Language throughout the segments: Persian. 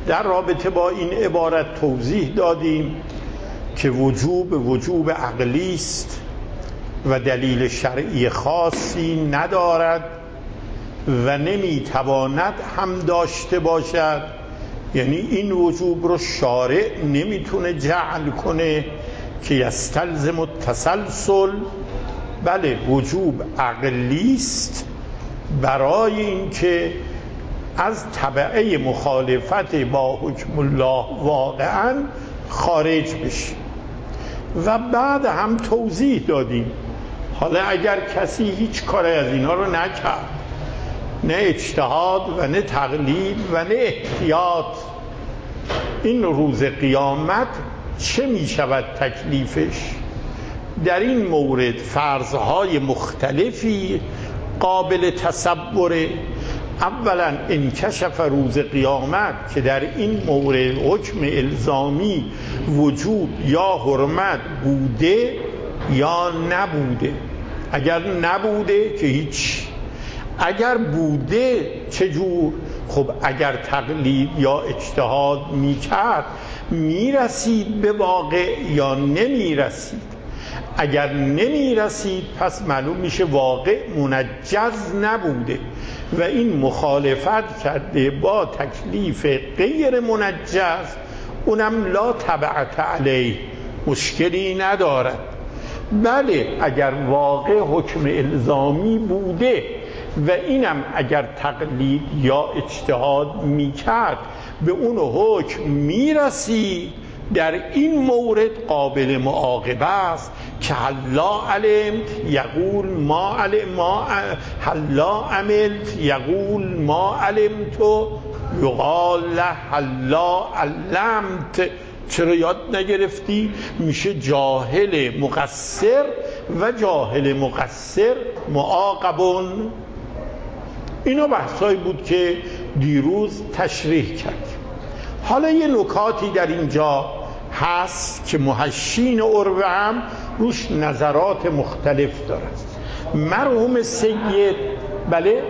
در رابطه با این عبارت توضیح دادیم که وجوب عقلی است و دلیل شرعی خاصی ندارد و نمیتواند هم داشته باشد. یعنی این وجوب رو شارع نمیتونه جعل کنه که یستلزم التسلسل. بله، وجوب عقلی است برای اینکه از تبعه مخالفت با حکم الله واقعا خارج بشه. و بعد هم توضیح دادیم حالا اگر کسی هیچ کاری از اینا رو نکرد، نه اجتهاد و نه تقلید و نه احتیاط، این روز قیامت چه می شود تکلیفش؟ در این مورد فرضهای مختلفی قابل تصوره. اولا انکشف روز قیامت که در این مورد حکم الزامی وجوب یا حرمت بوده یا نبوده. اگر نبوده که هیچ، اگر بوده چجور؟ خب اگر تقلید یا اجتهاد میکرد میرسید به واقع یا نمیرسید؟ اگر نمیرسید پس معلوم میشه واقع منجز نبوده و این مخالفت کرده با تکلیف غیر منجز، اونم لا تبعت علیه، مشکلی ندارد. بله اگر واقع حکم الزامی بوده و اینم اگر تقلید یا اجتهاد میکرد به اون حکم میرسید، در این مورد قابل معاقبه است که حلا علمت یقول ما حلا عملت یقول ما علمت یقال له حلا علمت. چرا یاد نگرفتی؟ میشه جاهل مقصر و جاهل مقصر معاقبون. اینا بحثایی بود که دیروز تشریح کرد. حالا یه نکاتی در اینجا هست که محشین عربه هم روش نظرات مختلف دارد. مرحوم سید بله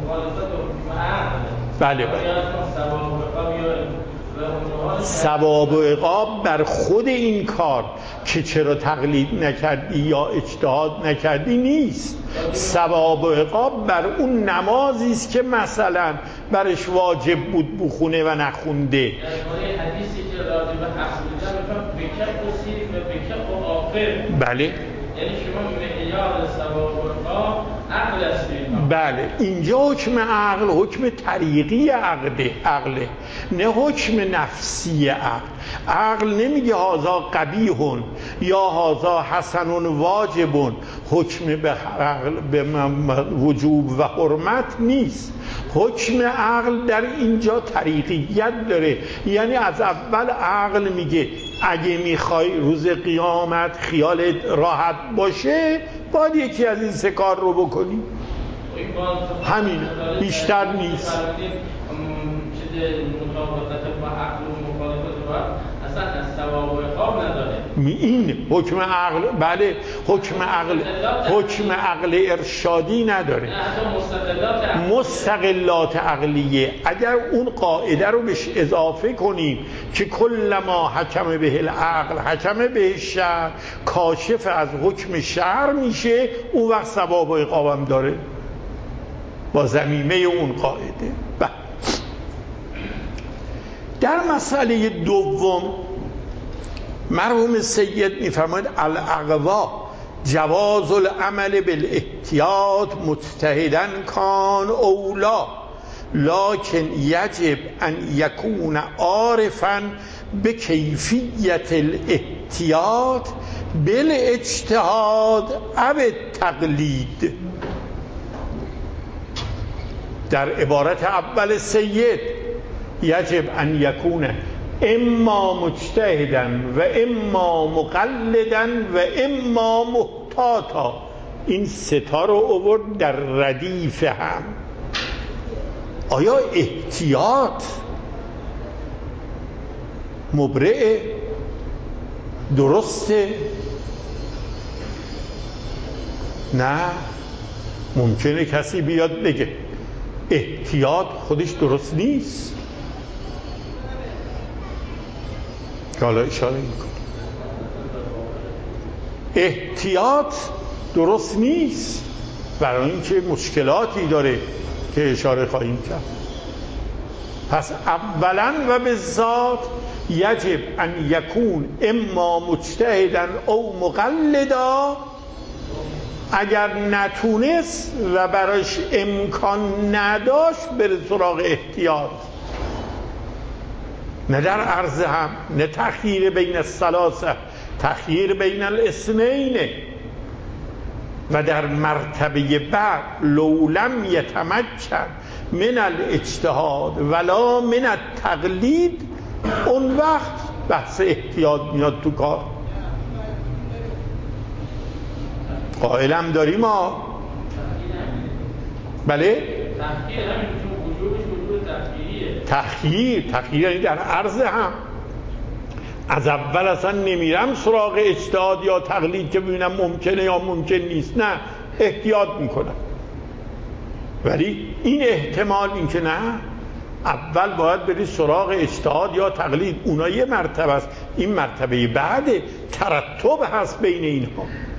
ثواب و عقاب بر خود این کار که چرا تقلید نکردی یا اجتهاد نکردی نیست. ثواب و عقاب بر اون نمازی است که مثلا برش واجب بود بخونه و نخونده. حدیثی که راجع به عقل بودن بکف و سیف و بکف و آخر. بله، یعنی شما معیار ثواب و عقاب عقل است. بله، اینجا حکم عقل حکم طریقی عقله، نه حکم نفسی عقل. عقل نمیگه هذا قبیح یا هذا حسن واجب. حکم به وجوب و حرمت نیست. حکم عقل در اینجا طریقیت داره. یعنی از اول عقل میگه اگه میخوای روز قیامت خیالت راحت باشه باید یکی از این سه کار رو بکنی. همین، بیشتر نیست. اصلا از ثواب و عقاب نداره. این حکم عقل، بله، حکم عقل ارشادی نداره، مستقلات عقلیه. اگر اون قاعده رو بهش اضافه کنیم که کل ما حکم به العقل حکم به شرع، کاشف از حکم شرع میشه، اون وقت ثواب و عقابم داره با ضمیمه اون قاعده. در مسئله دوم مرحوم سید میفرماید الاقوا جواز العمل بالاحتیاط مجتهدا کان اولا لكن یجب ان یکون عارفا بکیفیت الاحتیاط بالاجتهاد او التقلید. در عبارت اول سید یجب ان یکون اما مجتهدا و اما مقلدا و اما محتاطا. این ستا رو آورد در ردیف هم. آیا احتیاط مبرئه؟ درسته؟ نه، ممکنه کسی بیاد بگه احتیاط خودش درست نیست. که حالا اشاره میکنه احتیاط درست نیست، برای اینکه مشکلاتی داره که اشاره خواهیم کرد. پس اولا و بالذات یجب ان یکون اما مجتهدا او مقلدا، اگر نتونست و براش امکان نداشت بره سراغ احتیاط، نه در عرض هم، نه تخییر بین الثلاثه، تخییر بین الاثنین. و در مرتبه بعد لو لم یتمکن من الاجتهاد ولا من التقلید، اون وقت بحث احتیاط میاد تو کار. قائلم داریم ما؟ بله؟ تخییر یعنی در عرض هم. از اول اصلا نمیرم سراغ اجتهاد یا تقلید که ببینم ممکنه یا ممکن نیست، نه، احتیاط میکنم. ولی این احتمال، این که نه، اول باید بری سراغ اجتهاد یا تقلید، اونا یه مرتبه است، این مرتبه بعد ترتب هست بین اینها.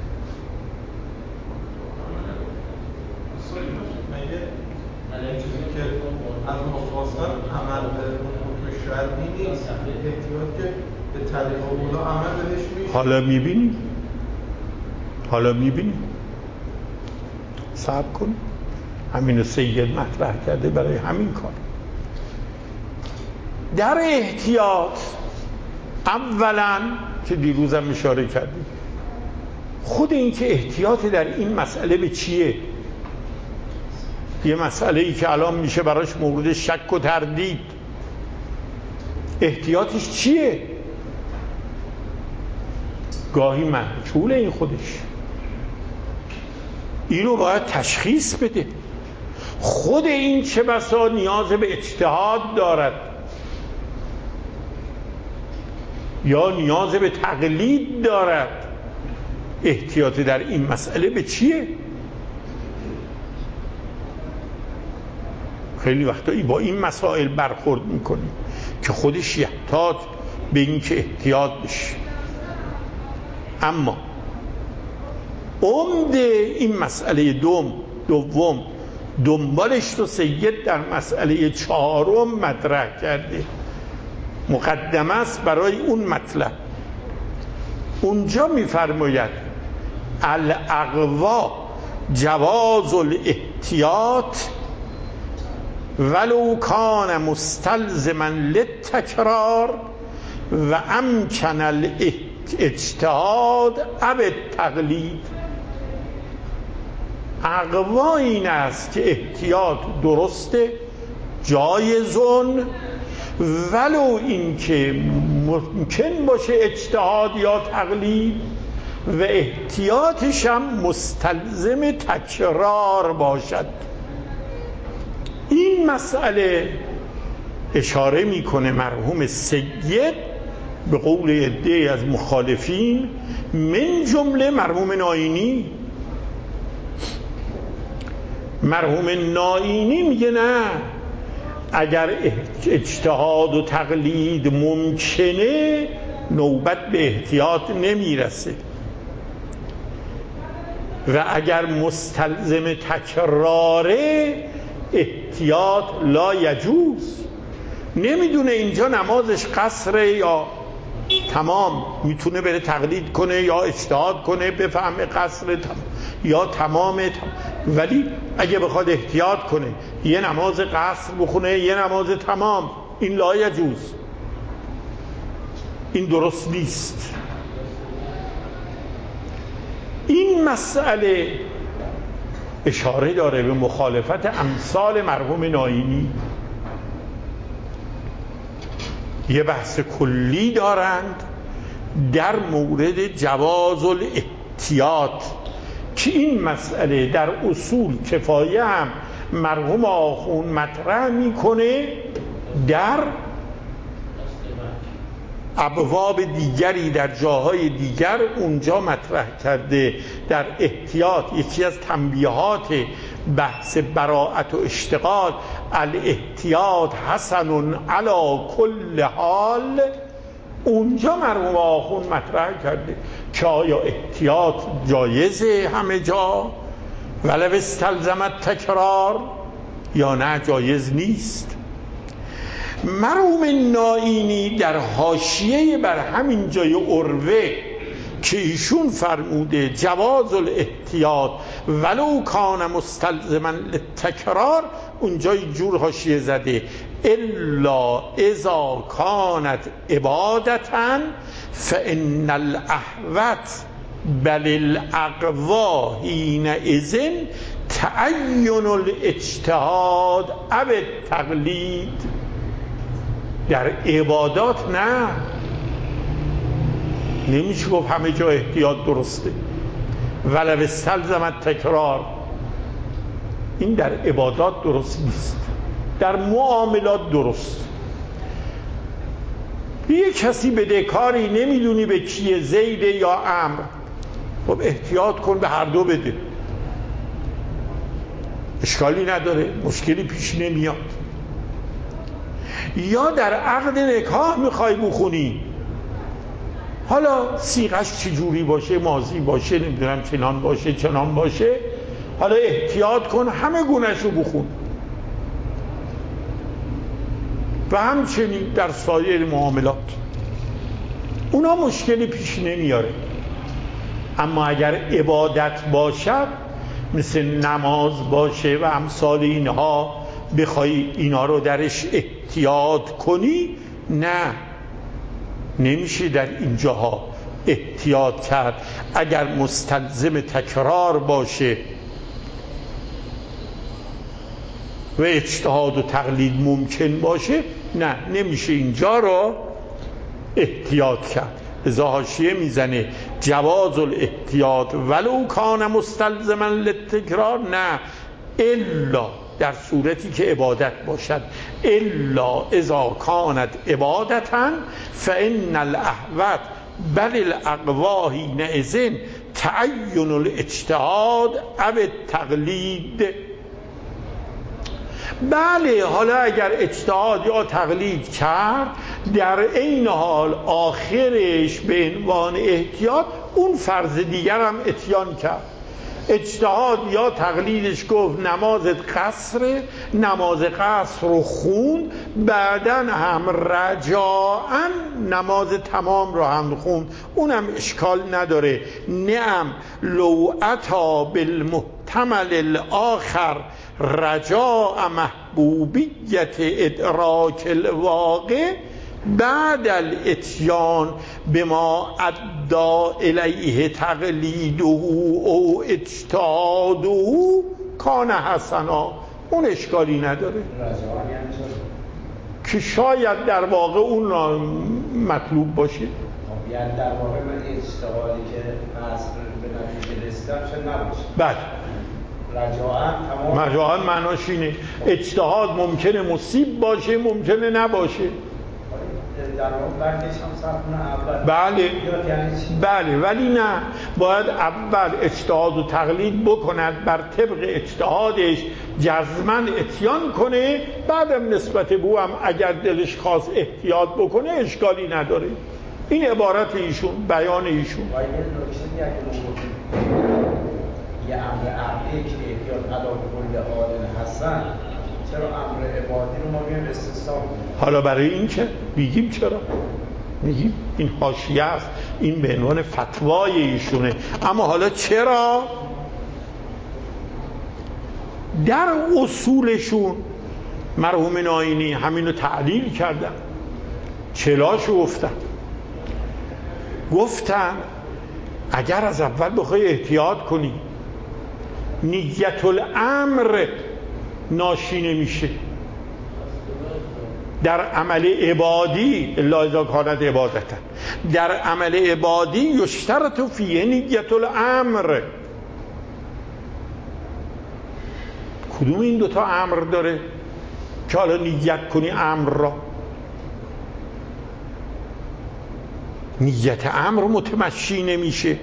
از مفاصل عمل به حکم شرعی نیست، احتیاط که به طریق اولا عمل بهش میشه. حالا میبینیم صبر کن، همینو سید مطرح کرده برای همین کار. در احتیاط اولا که دیروزم اشاره کردیم، خود این که احتیاط در این مسئله به چیه؟ یه مسئله ای که الان میشه براش مورد شک و تردید، احتیاطش چیه؟ گاهی مجهول این خودش، اینو باید تشخیص بده. خود این چه بسا نیاز به اجتهاد دارد یا نیاز به تقلید دارد. احتیاط در این مسئله به چیه؟ خیلی وقتا با این مسائل برخورد میکنیم که خودش یحتاج به این که احتیاط بشه. اما عمده این مسئله دوم دنبالش تو سید در مسئله چهارم مطرح کرده، مقدمه است برای اون مطلب. اونجا میفرماید الاقوا جواز الاحتیاط ولو کان مستلزما للتکرار و امکن الاجتهاد او التقلید. اقوا این است که احتیاط درسته، جایزون، ولو این که ممکن باشه اجتهاد یا تقلید و احتیاطش هم مستلزم تکرار باشد. این مسئله اشاره میکنه مرحوم سید به قول عده‌ای از مخالفین، من جمله مرحوم نائینی. مرحوم نائینی میگه نه، اگر اجتهاد و تقلید ممکنه نوبت به احتیاط نمیرسه، و اگر مستلزم تکراره احتیاط لا یجوز. نمیدونه اینجا نمازش قصره یا تمام، میتونه بره تقلید کنه یا اجتهاد کنه بفهمه قصر یا تمام، ولی اگه بخواد احتیاط کنه یه نماز قصر بخونه یه نماز تمام، این لا یجوز، این درست نیست. این مسئله اشاره داره به مخالفت امثال مرحوم نائینی. یه بحث کلی دارند در مورد جواز الاحتیاط که این مسئله در اصول کفایه هم مرحوم آخوند مطرح میکنه، در ابواب دیگری در جاهای دیگر اونجا مطرح کرده. در احتیاط یکی از تنبیهات بحث براءت و اشتغال، الاحتیاط حسن علی کل حال اونجا مرحوم آخوند مطرح کرده که آیا احتیاط جایزه همه جا ولو استلزمت تکرار یا نه جایز نیست. مرحوم نائینی در حاشیه بر همین جای عروه که ایشون فرموده جواز الاحتیاط ولو کان مستلزما للتکرار، اونجا جور حاشیه زده الا اذا کانت عبادتا فان الاحوط بل الاقوا حینئذ تعین الاجتهاد او التقلید. در عبادات نه، نمیشه گفت همه جا احتیاط درسته ولو استلزمت تکرار. این در عبادات درست نیست، در معاملات درست. یه کسی بدهکاری نمیدونی به کیه، زید یا عمرو، خب احتیاط کن به هر دو بده، اشکالی نداره، مشکلی پیش نمیاد. یا در عقد نکاح میخوای بخونی، حالا صیغش چجوری باشه، ماضی باشه، نمیدونم چنان باشه چنان باشه، حالا احتیاط کن همه گونه‌ش رو بخون. و همچنین در سایر معاملات اونا مشکلی پیش نمیاره. اما اگر عبادت باشد مثل نماز باشه و امثال اینها، بخوای اینا رو درش احتیاط کنی، نه، نمیشه در اینجاها احتیاط کرد. اگر مستلزم تکرار باشه و اجتهاد و تقلید ممکن باشه، نه، نمیشه اینجا رو احتیاط کرد. لذا حاشیه میزنه جواز الاحتیاط ولو کان مستلزما للتکرار، نه، الا در صورتی که عبادت باشد، الا اذا کانت عبادتا فان الاحوط بل الاقوا حینئذ تعین الاجتهاد او التقلید. بله، حالا اگر اجتهاد یا تقلید کرد، در این حال آخرش به عنوان احتیاط اون فرض دیگر هم اتیان کرد. اجتهاد یا تقلیدش گفت نمازت قصره، نماز قصر رو خون، بعدن هم رجاعاً نماز تمام رو هم خون، اونم اشکال نداره. نعم لو اتا بالمحتمل الاخر رجاء محبوبیت ادراک الواقع بعد الاتیان بما ادى الیه تقلیده او اجتهاده کان حسنا، اون اشکالی نداره که شاید در واقع اون مطلوب باشه. یعنی در واقع من اجتهادی که اصل به نتیجه رسیدم چه نباشه. بله، رجاعاً رجاعاً معناش اینه اجتهاد ممکنه مصیب باشه، ممکنه نباشه. در واقع برکش هم صرفونه اول. بله، ولی نه، باید اول اجتهاد و تقلید بکند، بر طبق اجتهادش جزماً اتیان کنه، بعدم نسبت به هم اگر دلش خواست احتیاط بکنه اشکالی نداره. این عبارت ایشون، بیان ایشون. و یه نکته دیگه یه امر عقلی که احتیاط علی کل حال حسن، چرا امر عبادی رو ما میگیم استثناء کنیم؟ حالا برای این چه؟ میگیم چرا؟ میگیم این حاشیه است، این به عنوان فتوای ایشونه. اما حالا چرا؟ در اصولشون مرحوم نائینی همینو تعلیل کردن، چلاشو گفتن اگر از اول بخوای احتیاط کنی نیت الامر ناشی نمیشه در عمل عبادی، الا اذا کانت عبادتا، در عمل عبادی یشترط فیه نیت الامر. کدوم این دوتا امر داره که حالا نیت کنی امر را؟ نیت امر متمشی نمیشه،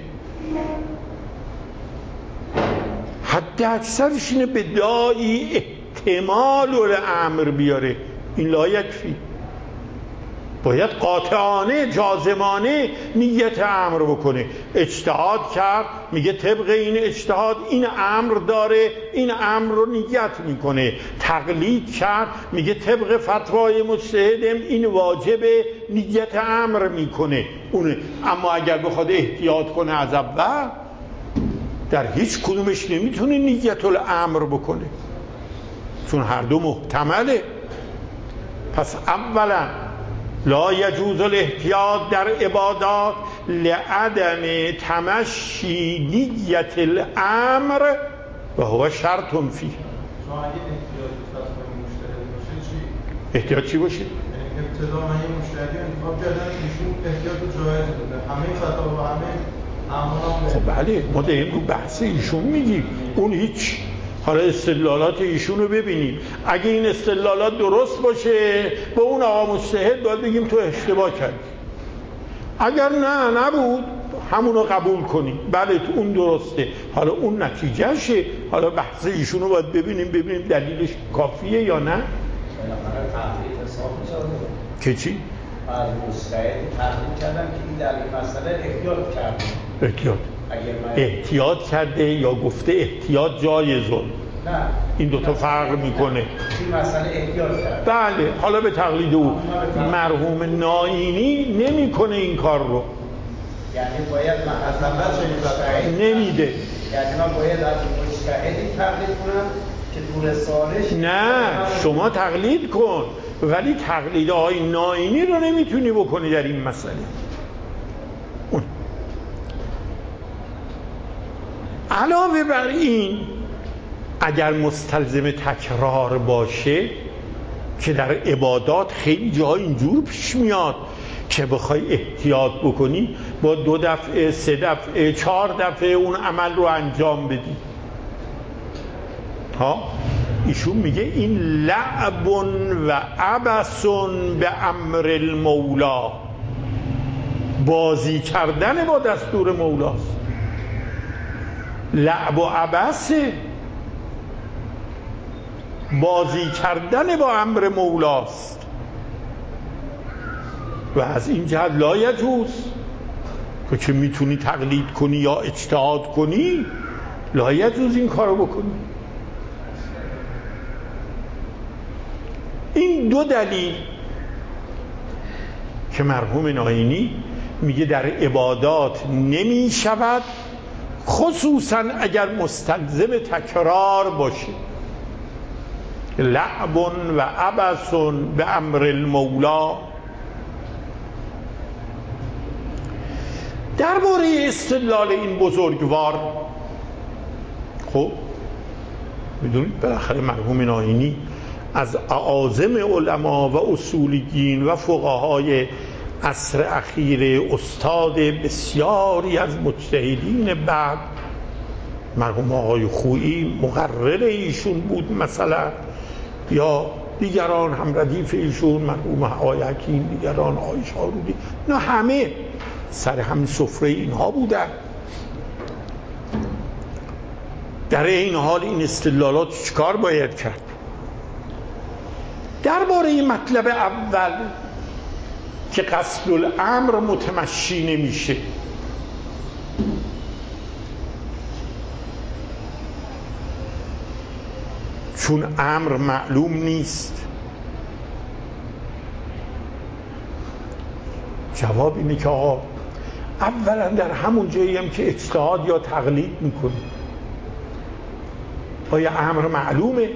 حد اکثرش اینه به داعی احتمال الامر بیاره، این لا یکفی. باید قاطعانه جازمانه نیت امر بکنه. اجتهاد کرد میگه طبق این اجتهاد این امر داره، این امر رو نیت میکنه. تقلید کرد میگه طبق فتوای مجتهدم این واجبه، نیت امر میکنه اونه. اما اگر بخواد احتیاط کنه از اول، در هیچ کدومش نمیتونه نیت الامر بکنه، چون هر دو محتمله. پس اولا لا یجوز الاحتیاط در عبادات لعدم تمشی نیت الامر و هو شرط فیه. اگه احتیاط فتوای مجتهد باشه چی؟ احتیاط چی باشه؟ ابتدا من یه مجتهدی انتخاب کردم ایشون احتیاط رو جایز بوده، همه فتاوا و همه اعمال. خب بله، ما داریم رو بحث ایشون میگیم، اون هیچ. حالا استدلالات ایشون رو ببینیم، اگه این استدلالات درست باشه با اون آقا مجتهد باید بگیم تو اشتباه کردی. اگر نه نبود همونو قبول کنیم، بله تو اون درسته. حالا اون نتیجهشه، حالا بحث ایشون رو باید ببینیم دلیلش کافیه یا نه. بالاخره تحقیق حساب می‌شه که چی؟ از مجتهد تحقیق کردن که این در این مسئله احتیاط کرده. احتیاط کرده یا گفته احتیاط جایزه؟ نه، این دوتا فرق میکنه. این مسئله احتیاط کرده. بله، حالا به تقلید او. مرحوم نائینی نمیکنه این کار رو، یعنی باید من نمیده، یعنی من باید از مجتهدی تقلید کنم که تو رسالش. نه شما تقلید کن، ولی تقلید آقای نائینی رو نمیتونی بکنی در این مسئله. علاوه بر این، اگر مستلزم تکرار باشه که در عبادات خیلی جاها اینجور پیش میاد که بخوای احتیاط بکنی با 2 دفعه 3 دفعه 4 دفعه اون عمل رو انجام بدی. ایشون میگه این لعب و عبث به امر المولا، بازی کردن با دستور مولاست. لعب و عبث، بازی کردن با امر مولاست و از این جهت لا یجوز که چه میتونی تقلید کنی یا اجتهاد کنی، لا یجوز این کارو بکنی. این 2 دلیل که مرحوم نائینی میگه در عبادات نمی شود، خصوصا اگر مستلزم تکرار باشه. لعب و عبث به امر المولا. درباره استدلال این بزرگوار، خب میدونید بالاخره مرحوم نائینی از اعاظم علما و اصولیین و فقهای عصر اخیر، استاد بسیاری از مجتهدین بعد، مرحوم آقای خویی مقرر ایشون بود مثلا، یا دیگران هم ردیف ایشون، مرحوم آقای حکیم، دیگران آقای شارودی، نه همه سر همین سفره اینها بودن. در این حال این استدلالات چیکار باید کرد؟ درباره مطلب اول که قصد الامر متمشی نمیشه، چون امر معلوم نیست. جواب اینه که آقا اولا در همون جایی هم که اجتهاد یا تقلید میکنی، آیا امر معلومه؟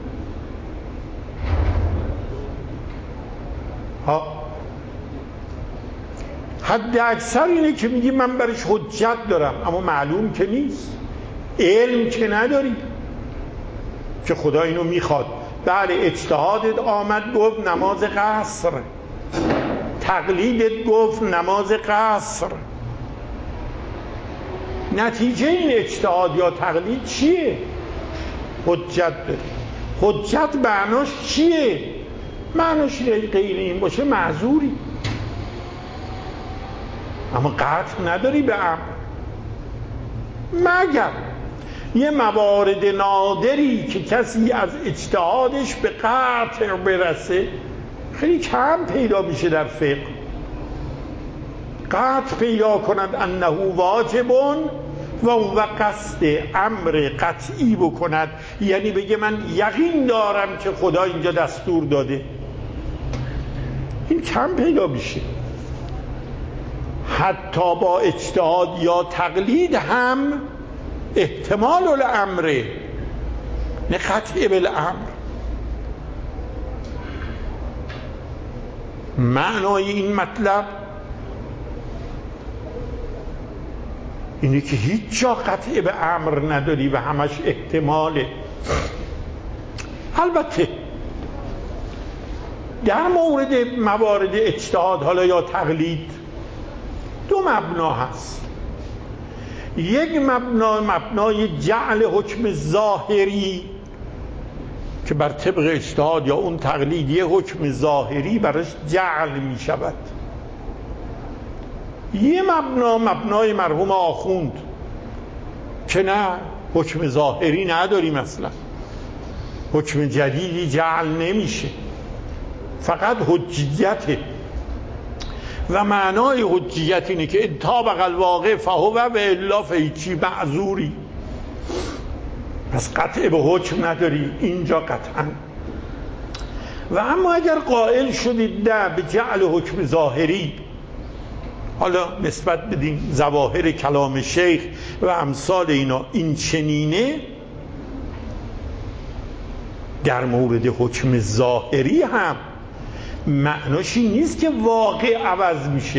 حد اکثر اینه که میگی من برش حجت دارم، اما معلوم که نیست، علم که نداری که خدا اینو میخواد. بله اجتهادت آمد گفت نماز قصر، تقلیدت گفت نماز قصر، نتیجه این اجتهاد یا تقلید چیه؟ حجت داری. حجت معناش چیه؟ معناش غیر این باشه معذوری، اما قطع نداری به امر، مگر یه موارد نادری که کسی از اجتهادش به قطع برسه خیلی کم پیدا میشه در فقه. قطع پیدا کند انه واجبون و اون قصد امر قطعی بکند، یعنی بگه من یقین دارم که خدا اینجا دستور داده. این کم پیدا میشه. حتی با اجتهاد یا تقلید هم احتمال الامره، نه قطع بالامر. معنای این مطلب اینه که هیچ جا قطع به امر نداری و همش احتماله. البته در مورد موارد اجتهاد حالا یا تقلید دو مبنا هست. یک مبنای جعل حکم ظاهری که بر طبق اجتهاد یا اون تقلید یه حکم ظاهری براش جعل می شود. یه مبنای مرحوم آخوند که نه، حکم ظاهری نداریم اصلا، حکم جدیدی جعل نمیشه، فقط حجیته. و معنای حجیت اینه که ان طابق الواقع فهو و الا فهیچی معذوری. پس قطع به حکم نداری اینجا قطعا. و اما اگر قائل شدید نه به جعل حکم ظاهری، حالا نسبت بدیم ظواهر کلام شیخ و امثال اینا این چنینه، در مورد حکم ظاهری هم معناش این نیست که واقع عوض میشه،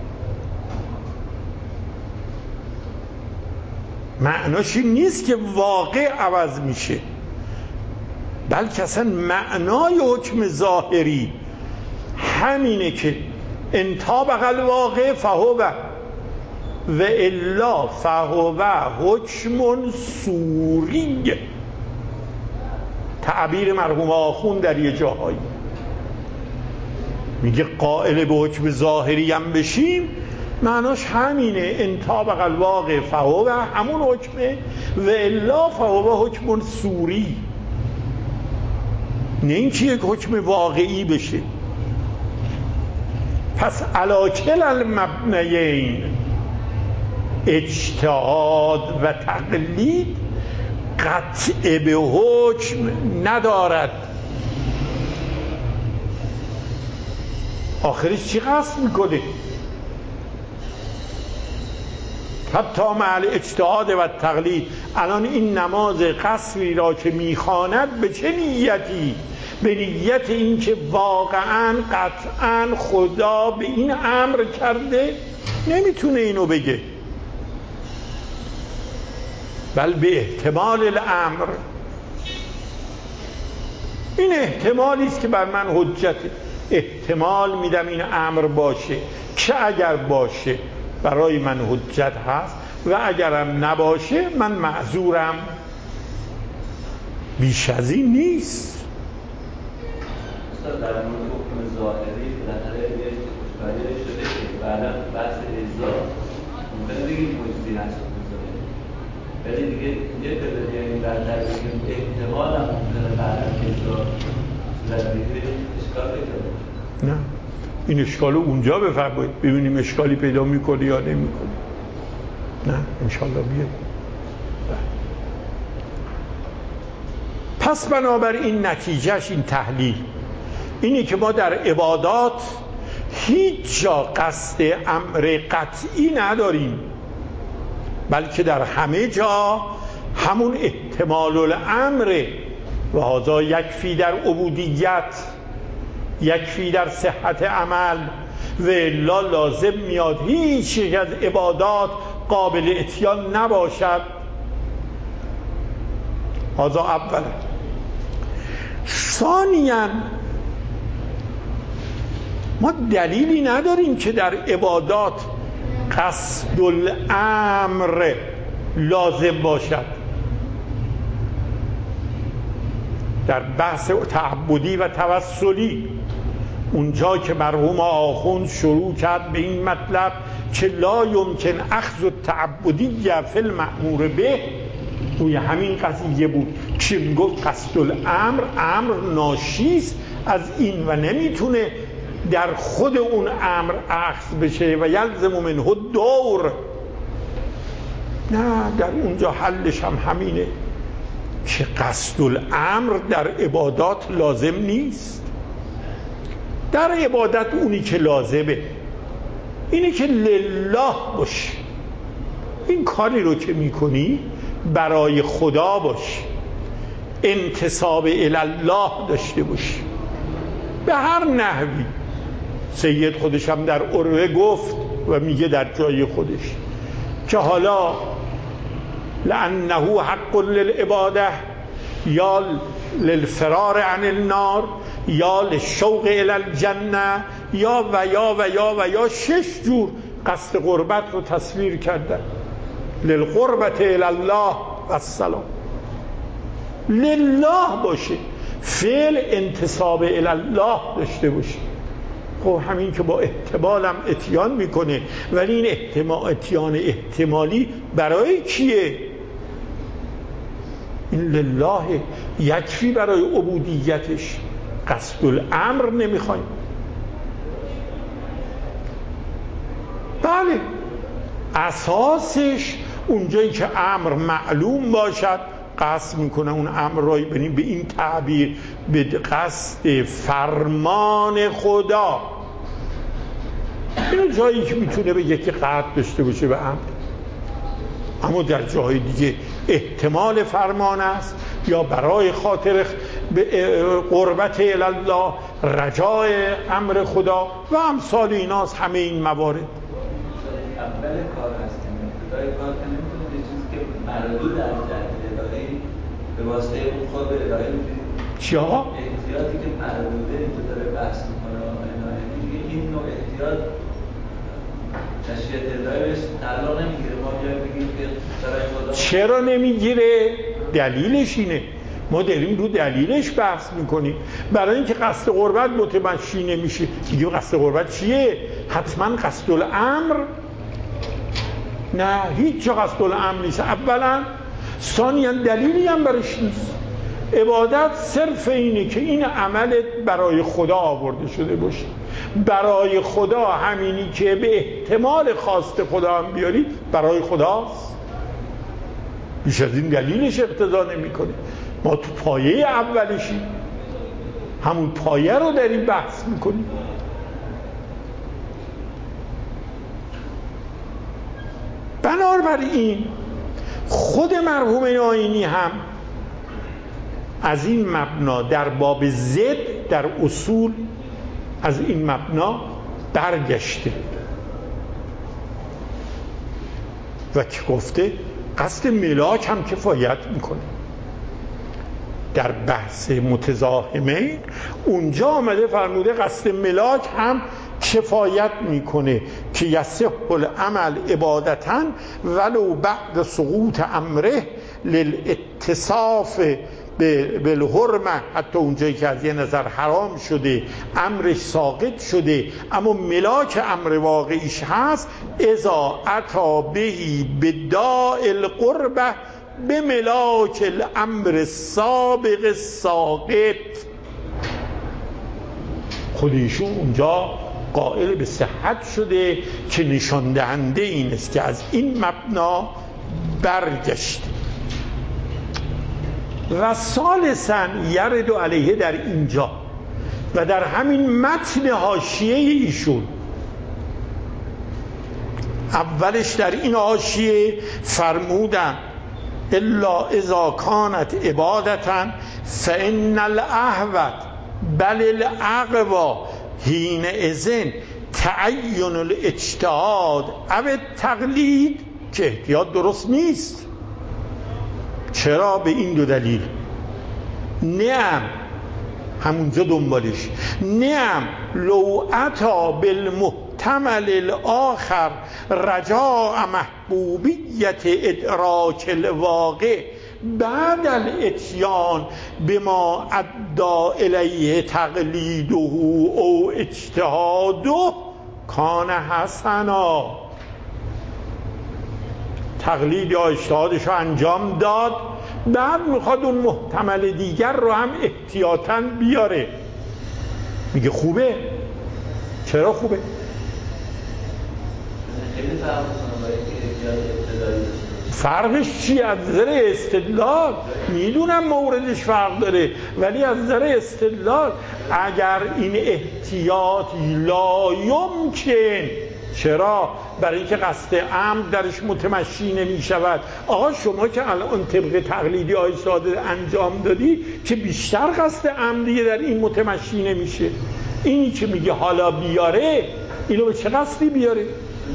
معناش این نیست که واقع عوض میشه، بلکه اصلا معنای حکم ظاهری همینه که ان طابق الواقع فهو و الا فهو حکم صوری. تعبیر مرحوم آخوند در یه جاهایی میگه قائل به حکم ظاهری هم بشیم معناش همینه، ان طابق الواقع فهو همون حکمه و الا فهو حکم صوری، نه اینکه یک حکم واقعی بشه. پس علی کلا المبنیین اجتهاد و تقلید قطع به حکم ندارد. آخرش چی قصد میکنه؟ حتی مع اجتهاد و تقلید. الان این نماز قصری را که میخواند به چه نیتی؟ به نیت این که واقعا قطعا خدا به این امر کرده، نمیتونه اینو بگه، بل به احتمال الامر. این احتمالی است که بر من حجت، احتمال میدم این امر باشه، که اگر باشه برای من حجت هست و اگرم نباشه من معذورم، بیش از این نیست. در مورد حکم ظاهری بالاخره یه اشکالی شده که بعدا بحث اجزا ممکنه بگیم مجزی هست ولی دیگه یه پیدا یعنی برتر بگیم احتمال هم ممکنه بعدا اجزا صورت بگیره، اشکال پیدا. نه این اشکالو اونجا بفرمایید ببینیم اشکالی پیدا میکنه یا نمیکنه. نه انشالله بیاد. پس بنابراین نتیجهش این تحلیل اینی که ما در عبادات هیچ جا قصد امر قطعی نداریم، بلکه در همه جا همون احتمال الامر و هذا یکفی در عبودیت، یکفی در صحت عمل و الا لازم میاد هیچ یک از عبادات قابل اتیان نباشد. هذا اولا. ثانیاً ما دلیلی نداریم که در عبادات قصد الامر لازم باشد. در بحث تعبدی و توسلی اونجا که مرحوم آخوند شروع کرد به این مطلب که لا یمکن اخذ التعبدی فی المأمور به، روی همین قضیه بود که میگفت قصد الامر، امر ناشیست از این و نمیتونه در خود اون امر اخذ بشه و یلزم منه دور. نه، در اونجا حلش هم همینه که قصد الامر در عبادات لازم نیست. در عبادت اونی که لازمه اینی که لله باشه، این کاری رو که میکنی برای خدا باشه، انتساب الله داشته باشی به هر نحوی. سید خودش هم در عروه گفت و میگه در جای خودش که حالا لأنه حق للعباده یا للفرار عن النار یا للشوق الی الجنه یا و یا و یا و یا 6 جور قصد قربت رو تصویر کردن. للقربت الی الله و السلام، لله باشه، فعل انتساب الی الله داشته باشه. خب همین که با احتمال هم اتیان میکنه، ولی این اتیان احتمالی برای کیه؟ این لله یکفی برای عبودیتش، قصد الامر نمیخوایم. بله، اساسش اونجایی که امر معلوم باشد قصد میکنه اون امر رای بریم به این تعبیر به قصد فرمان خدا. این جایی که میتونه بگه که قصد داشته باشه به امر، اما در جاهای دیگه احتمال فرمان است یا برای خاطر قربت الله، رجای امر خدا و امثال ایناست. همه این موارد اول کار هستیم، ابتدای کار که نمیتونه به چیزی که مردود از جهت الهی به واسطه اون خود به الهی میتونید چیا؟ احتیاطی که مردوده اینجا داره بحث میکنه دیگه این نوع احتیاط تشریعت الهی بهش تعلق نمیگیره. ما بیایم بگیم که برای خدا چرا نمیگیره؟ دلیلش اینه، ما داریم رو دلیلش بحث میکنیم. برای اینکه قصد قربت متمشی نمیشه. دیگه قصد قربت چیه؟ حتما قصد الامر؟ نه، هیچ جا قصد الامر نیست. اولا، ثانیاً دلیلی هم برش نیست. عبادت صرف اینه که این عملت برای خدا آورده شده باشه. برای خدا همینی که به احتمال خواست خدا هم بیاری برای خداست. بیش از این دلیلش اقتضا نمیکنه. ما تو پایه اولشیم، همون پایه رو داریم بحث میکنیم. بنابراین خود مرحوم آیینی هم از این مبنا در باب ضد در اصول از این مبنا برگشته و که گفته قصد ملاک هم کفایت میکنه. در بحث متزاحمه اونجا آمده فرموده قصد ملاک هم کفایت میکنه که یصح العمل عبادتاً ولو بعد سقوط امره للاتصاف بالحرمه، حتی اونجایی که از یه نظر حرام شده امرش ساقط شده اما ملاک امر واقعیش هست. اذا اتی بهی بداء القربه به ملاک الامر سابق ساقط. خودشون اونجا قائل به صحت شده که نشان دهنده این است که از این مبنا برگشته. و ثالثاً یرد علیه در اینجا و در همین متن حاشیه ایشون، اولش در این حاشیه فرمودن الا اذا کانت عبادتاً فان الاحوط بل الاقوی حینئذ تعین الاجتهاد او التقلید، که احتیاط درست نیست. چرا؟ به این دو دلیل. نعم، همونجا دنبالش، نعم لو اتا بالمحتمل الاخر رجاء محبوبیت ادراک الواقع بعد الاتیان بما ادى الیه تقلیده او اجتهاده کان حسنا. تقلید یا اجتهادش رو انجام داد، بعد میخواد اون محتمل دیگر رو هم احتیاطاً بیاره. میگه خوبه. چرا خوبه؟ خیلی فرق میکنه با اینکه احتیاط ابتدایی داشته. فرقش چی؟ از نظر استدلال میدونم موردش فرق داره، ولی از نظر استدلال اگر این احتیاط لا یمکن، چرا؟ برای اینکه قصد عمد درش متمشی نمی شود. آقا شما که الان طبق تقلیدی های ساده انجام دادی که بیشتر قصد عمدیه در این متمشی نمیشه. اینی که میگه حالا بیاره، اینو به چه قصدی بیاره؟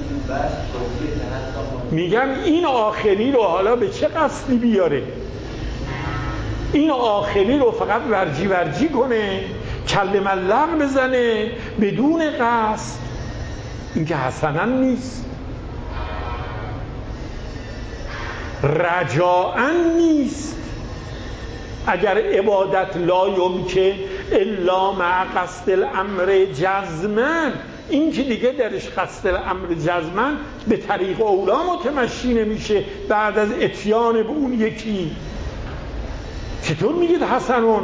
میگم این آخری رو حالا به چه قصدی بیاره؟ این آخری رو فقط ورجی کنه، کله ملق بزنه بدون قصد، این که حسنا نیست، رجاء نیست. اگر عبادت لا یمکن الا مع قصد الامر جزمن، این که دیگه درش قصد الامر جزمن به طریق اولا متمشی نمیشه بعد از اتیان به اون یکی. چطور میگید حسنون؟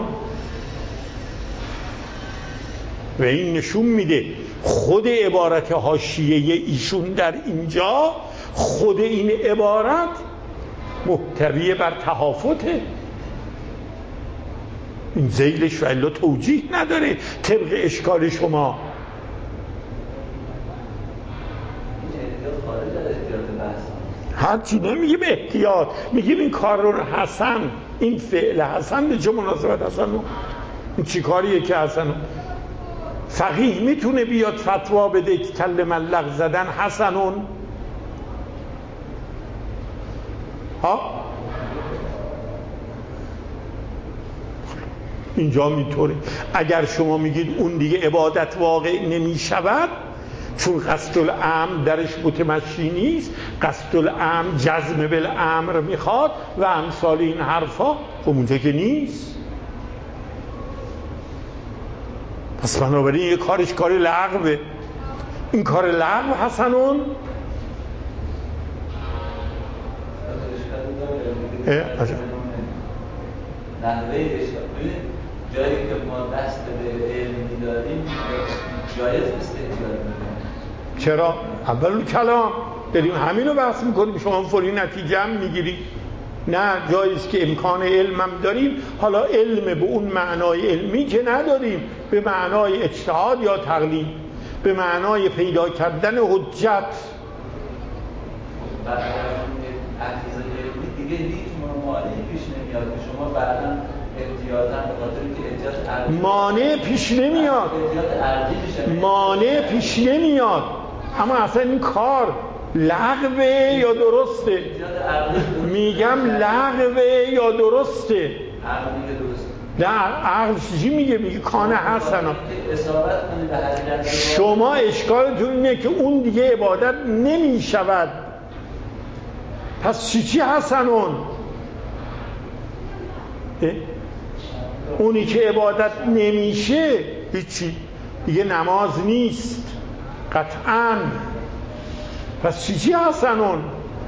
و این نشون میده خود عبارت حاشیه ایشون در اینجا، خود این عبارت محتوی بر تهافته، این ذیلش و الا توجیه نداره طبق اشکال شما. هرچی نمیگه به احتیاط، میگیم این کار رو حسن، این فعل حسن به چه مناسبت حسنون؟ این چی کاریه که حسنون؟ فقیه میتونه بیاد فتوا بده که کله ملق زدن حسنون؟ ها؟ اینجا میطوره. اگر شما میگید اون دیگه عبادت واقع نمیشود چون قصد الامر درش متمشی نیست، قصد الامر جزم بالامر میخواد و امثال این حرفا، خب اونجا که نیست. پس بنابراین یه کارش کار لغوه. این کار لغو حسنون؟ جایی که ما دست به علم میداریم جایز نیست احتیاط میکنیم. چرا؟ اول کلام داریم همینو بحث میکنیم، شما فوری نتیجه هم میگیری. نه، جاییست که امکان علم هم داریم، حالا علم به اون معنای علمی که نداریم، به معنای اجتهاد یا تقلید، به معنای پیدا کردن حجت. بعد از علمی دیگه هیچ مانعی پیش نمیاد که شما بعدا احتیاطاً به خاطر اینکه احتیاط ارزی مانع پیش نمیاد، مانع پیش نمیاد، اما اصلا این کار لغوه یا درسته؟ میگم لغوه یا درسته؟ نه، عقل چی میگه؟ میگه کان حسنا. شما اشکالتون اینه که اون دیگه عبادت نمیشود، پس چی حسنون؟ اونی که عبادت نمیشه هیچی دیگه، نماز نیست قطعاً. پس چی حسنون؟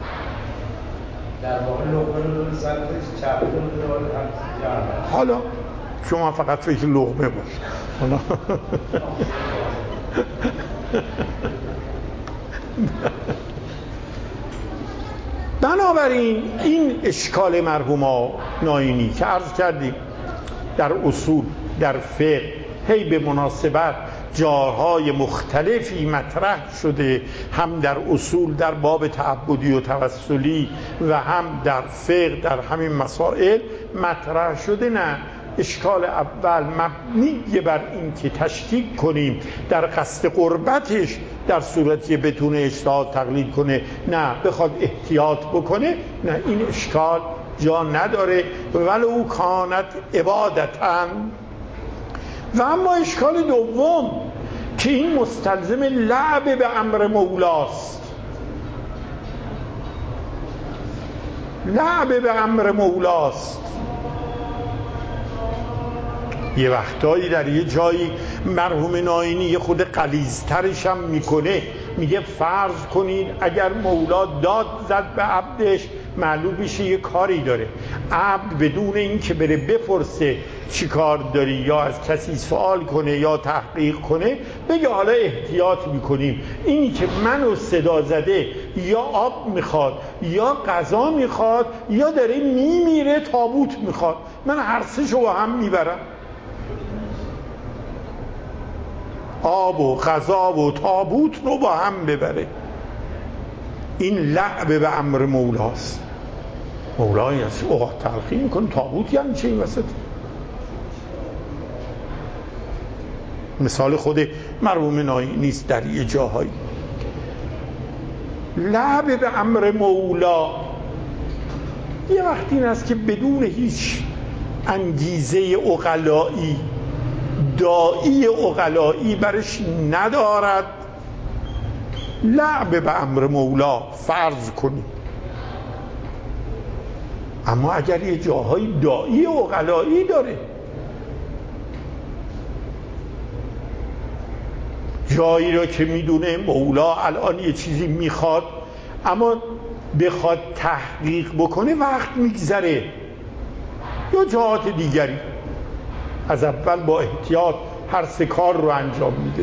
در واقع لقمه رو دور سرتش چپه رو دور حالا شما فقط فکر لقمه باش. حالا بنابراین این اشکال مرحوم ناینی که عرض کردیم در اصول، در فقه، هی به مناسبت جاهای مختلفی مطرح شده، هم در اصول در باب تعبدی و توسلی و هم در فقه در همین مسائل مطرح شده. نه، اشکال اول مبنی بر این که تشکیک کنیم در قصد قربتش در صورتی بتونه اجتهاد تقلید کنه، نه بخواد احتیاط بکنه، نه، این اشکال جا نداره ولو کانت عبادتاً. و اما اشکال دوم که این مستلزم لعب به امر مولاست، لعب به امر مولاست. یه وقتایی در یه جایی مرحوم ناینی یه خود غلیظ‌ترش هم میکنه، میگه فرض کنید اگر مولا داد زد به عبدش، معلوم میشه یه کاری داره، عبد بدون این که بره بپرسه چی کار داری یا از کسی سوال کنه یا تحقیق کنه بگه حالا احتیاط میکنیم. اینی که منو صدا زده یا آب میخواد یا غذا میخواد یا داره میمیره تابوت میخواد، من هر سه شو با هم میبرم، آب و غذا و تابوت رو با هم ببره. این لعب به امر مولاست. مولای از اوقات تلخی میکنه تابوت یعنی چه این وسط؟ مثال خود مرحوم نایی نیست در یه جاهایی. لعب به امر مولا یه وقتی این است که بدون هیچ انگیزه عقلایی، داعی عقلایی برش ندارد، لعب به امر مولا فرض کنی. اما اگر یه جاهای داعی عقلایی داره، جایی را که میدونه مولا الان یه چیزی میخواد اما بخواد تحقیق بکنه وقت میگذره، یا جهات دیگری، از اول با احتیاط هر سه کار رو انجام میده.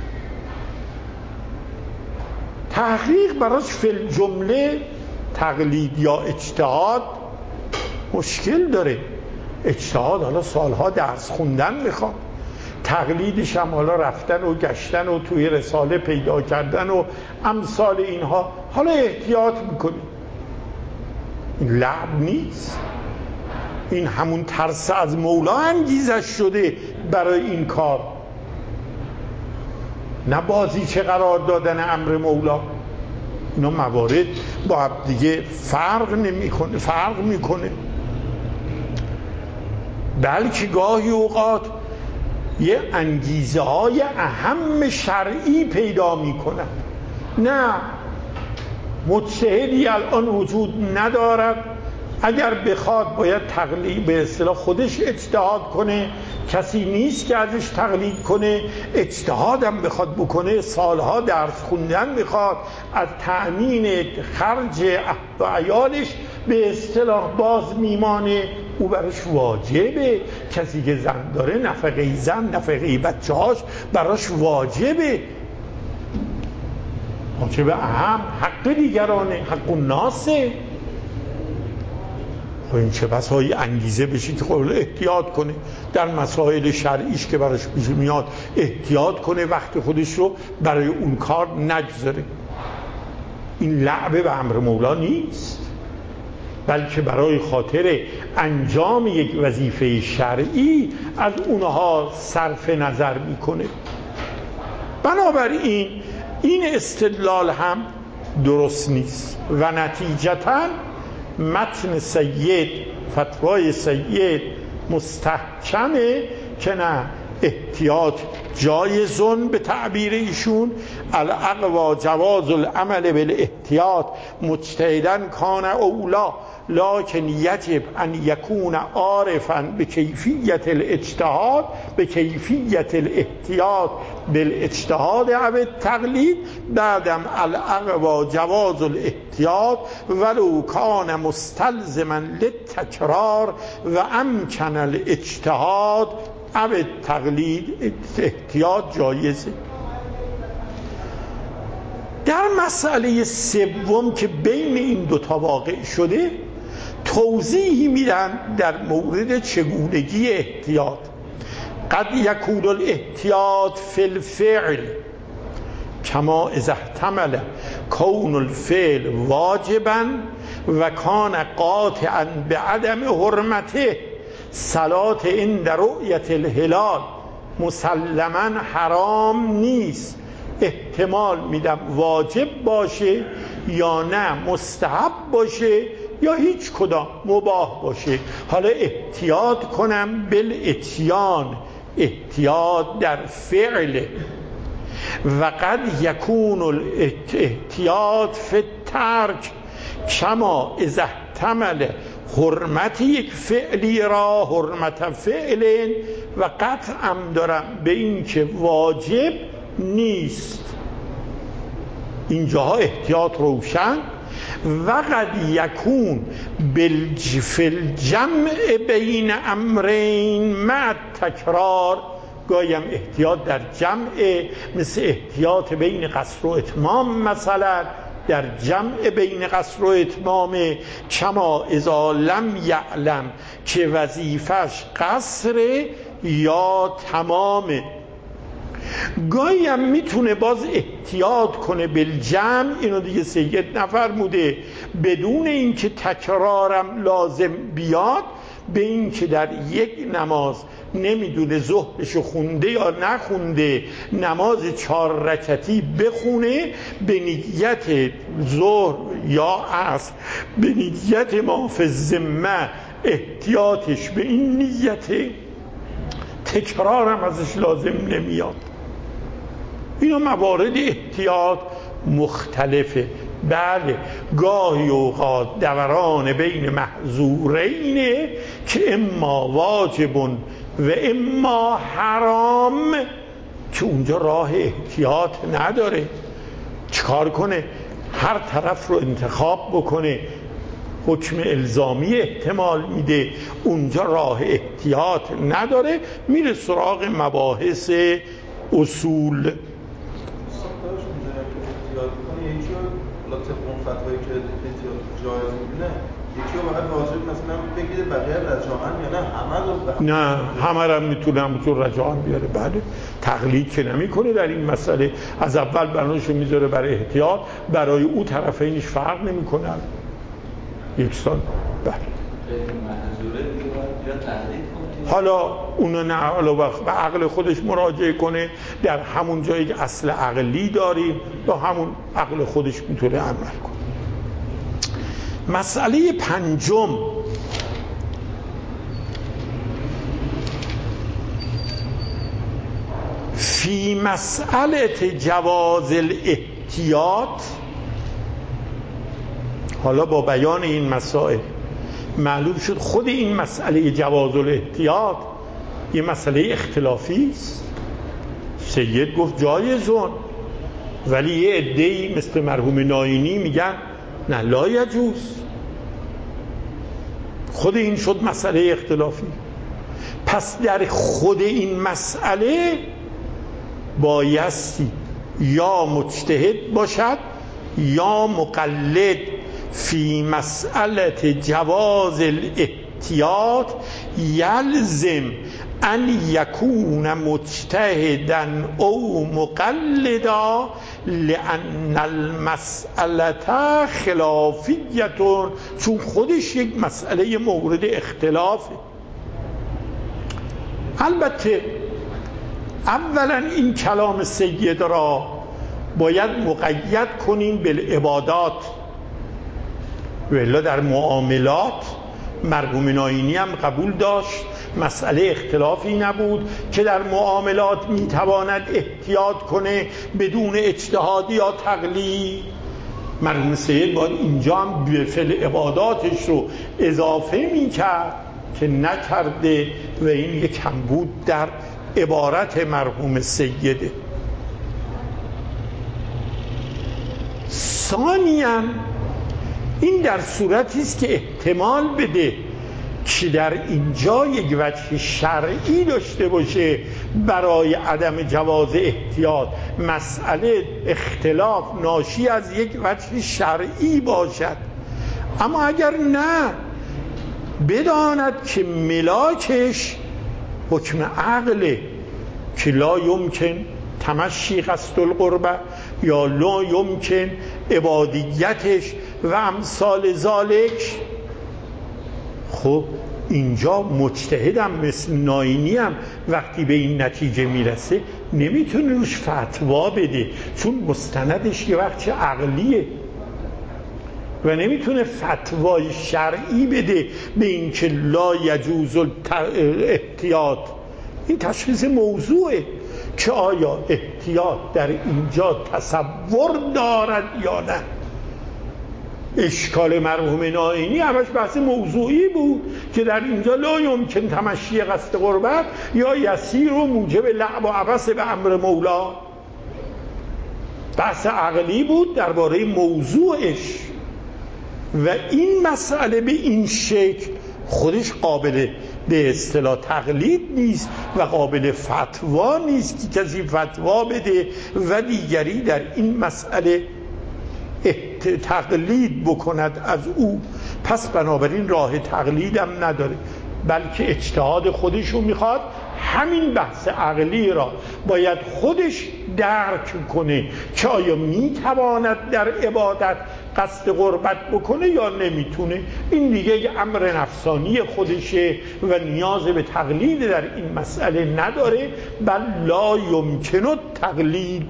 تحقیق براش فی الجمله تقلید یا اجتهاد مشکل داره. اجتهاد حالا سالها درس خوندن میخواد، تقلیدش هم حالا رفتن و گشتن و توی رساله پیدا کردن و امثال اینها. حالا احتیاط میکنی، این لعب نیست، این همون ترس از مولا انگیزش شده برای این کار، نه بازی چه قرار دادن امر مولا. اینا موارد با هم دیگه فرق میکنه. بلکه گاهی اوقات یه انگیزه های اهم شرعی پیدا میکنن. نه، مجتهدی الان وجود ندارد، اگر بخواد باید تقلید به اصطلاح خودش اجتهاد کنه، کسی نیست که ازش تقلید کنه. اجتهادم بخواد بکنه سالها درس خوندن میخواد، از تأمین خرج اهل و عیالش به اصطلاح باز میمانه. او براش واجبه، کسی که زن داره نفقه زن، نفقه بچه‌هاش براش واجبه. واجب اهم حق دیگرانه، حق الناسه. خب این چه بسایی انگیزه بشه که خب احتیاط کنه در مسائل شرعیش که براش پیش میاد، احتیاط کنه وقت خودش رو برای اون کار نگذاره. این لعب به امر مولا نیست، بلکه برای خاطر انجام یک وظیفه شرعی از اونها صرف نظر میکنه. بنابراین این استدلال هم درست نیست و نتیجتاً متن سید، فتوای سید مستحکمه که نه، احتیاط جایزون به تعبیر ایشون، الاقوا جواز العمل بالاحتیاط مجتهداً کان اولا لكن يجب ان يكون عارفا بكيفية الاجتهاد بكيفية الاحتیاط بالاجتهاد او التقلید. بعدم الاقوا جواز الاحتیاط ولو كان مستلزما للتکرار و امکن الاجتهاد او التقلید. احتیاط جایزه. در مسئله سوم که بین این دوتا واقع شده توضیحی میدن در مورد چگونگی احتیاط. قد یکون الاحتیاط فی الفعل کما اذا احتمل کون الفعل واجبا و کان قاطعا بعدم حرمته. صلاة عند رؤیت الهلال مسلما حرام نیست، احتمال میدم واجب باشه یا نه مستحب باشه یا هیچ کدام مباح باشه. حالا احتیاط کنم بالاتیان، احتیاط در فعل. و قد یکون الاحتیاط فی الترک کما اذا احتمل حرمت یک فعلی را حرمت فعل و قطعم دارم به این که واجب نیست. اینجاها احتیاط روشن. و قد یکون فی الجمع بین امرین مع تکرار. گاهی احتیاط در جمع، مثل احتیاط بین قصر و اتمام، مثلا در جمع بین قصر و اتمام، کما اذا لم یعلم که وظیفش قصر یا تمامه. گاهی هم میتونه باز احتیاط کنه بالجمع، اینو دیگه سید نفرموده، بدون اینکه تکرارم لازم بیاد، به این که در یک نماز نمیدونه ظهرشو خونده یا نخونده، نماز 4 رکعتی بخونه به نیت ظهر یا عصر، به نیت ما فی الذمه، احتیاطش به این نیت، تکرارم ازش لازم نمیاد. اینا موارد احتیاط مختلفه. بله، گاهی اوقات دوران بین محظورینه که اما واجب و اما حرام، که اونجا راه احتیاط نداره. چیکار کنه؟ هر طرف رو انتخاب بکنه، حکم الزامی احتمال میده، اونجا راه احتیاط نداره، میره سراغ مباحث اصول. فتوایی که احتیاط جایز میدونه، یکی رو باید واجب مثلا بگیره، بقیه رجاعن یا نه همه رو؟ نه، همه رو میتونه همونطور رجاعن بیاره. بله، تقلید که نمیکنه در این مسئله، از اول بناشو میذاره برای احتیاط، برای او طرفینش فرق نمیکنه یکسان. بله، حالا اونو نه، حالا به عقل خودش مراجعه کنه، در همون جایی که اصل عقلی داریم با همون عقل خودش میتونه عمل کنه. مسئله پنجم، فی مسئله جواز الاحتیاط. حالا با بیان این مسائل معلوم شد خود این مسئله جواز الاحتیاط یه مسئله اختلافی است. سید گفت جایزون، ولی یه عده‌ای مثل مرحوم ناینی میگن نه لا یجوز. خود این شد مسئله اختلافی. پس در خود این مسئله بایستی یا مجتهد باشد یا مقلد. فی مسئله جواز الاحتیاط یلزم ان یکون مجتهدا او مقلدا لان المسئله خلافیه، چون خودش یک مسئله مورد اختلافه. البته اولا این کلام سید را باید مقید کنیم بالعبادات، ولی در معاملات مرحوم ناینی هم قبول داشت، مسئله اختلافی نبود که در معاملات میتواند احتیاط کنه بدون اجتهاد یا تقلید. مرحوم سید باید اینجا هم به فعل عباداتش رو اضافه میکرد که نکرده و این یک کمبود در عبارت مرحوم سیده. ثانیاً این در صورتی است که احتمال بده که در اینجا یک وجه شرعی داشته باشه برای عدم جواز احتیاط، مسئله اختلاف ناشی از یک وجه شرعی باشد. اما اگر نه، بداند که ملاکش حکم عقله که لا یمکن تمشی قصد القربه یا لا یمکن عبادیتش و امثال ذالک. خب اینجا مجتهدم مثل ناینی هم وقتی به این نتیجه میرسه نمیتونه روش فتوا بده، چون مستندش یه وقت عقلیه و نمیتونه فتوای شرعی بده به این که لا یجوز الاحتیاط. این تشخیص موضوعه که آیا احتیاط در اینجا تصور دارد یا نه. اشکال مرحوم ناینی همش بحث موضوعی بود که در اینجا لا یمکن تمشی قصد قربت یا یسیر و موجب لعب و عبث به امر مولا. بحث عقلی بود درباره موضوعش. و این مسئله به این شکل خودش قابل به اصطلاح تقلید نیست و قابل فتوا نیست که کسی فتوا بده و دیگری در این مسئله تقلید بکند از او. پس بنابراین راه تقلیدم نداره، بلکه اجتهاد خودشو میخواد. همین بحث عقلی را باید خودش درک کنه که آیا میتواند در عبادت قصد قربت بکنه یا نمیتونه. این دیگه امر نفسانی خودشه و نیاز به تقلید در این مسئله نداره. بل لا یمکن تقلید.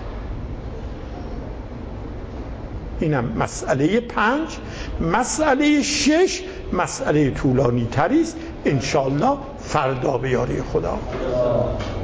اینم مسئله 5. مسئله 6 مسئله طولانی تری است، انشاءالله فردا به یاری خدا.